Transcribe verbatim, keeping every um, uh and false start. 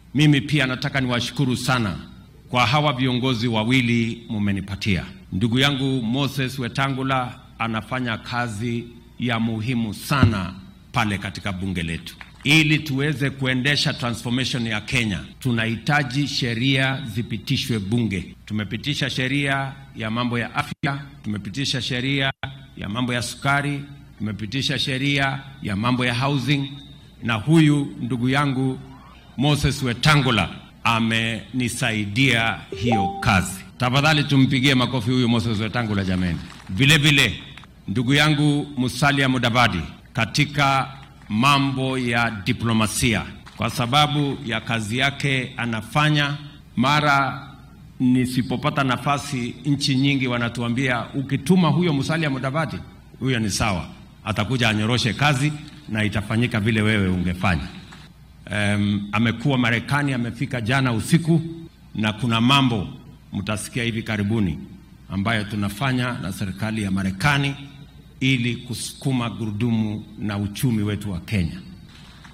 Mimi pia nataka niwashukuru sana kwa hawa viongozi wawili mumenipatia. Ndugu yangu Moses Wetangula anafanya kazi ya muhimu sana pale katika bunge letu. Ili tuweze kuendesha transformation ya Kenya, tunahitaji sheria zipitishwe bunge. Tumepitisha sheria ya mambo ya afya, tumepitisha sheria ya mambo ya sukari, tumepitisha sheria ya mambo ya housing, na huyu ndugu yangu Moses Wetangula amenisaidia hiyo kazi. Tafadhali tumpigie makofi huyu Moses Wetangula jameni. Vile vile ndugu yangu Musalia Mudavadi katika mambo ya diplomasia, kwa sababu ya kazi yake anafanya. Mara nisipopata nafasi, nchi nyingi wanatuambia ukituma huyo Musalia Mudavadi, huyo ni sawa, atakuja anyoroshe kazi na itafanyika vile wewe ungefanya. Um, amekuwa Marekani, amefika jana usiku, na kuna mambo mtasikia hivi karibuni ambayo tunafanya na serikali ya Marekani ili kusukuma gurudumu na uchumi wetu wa Kenya.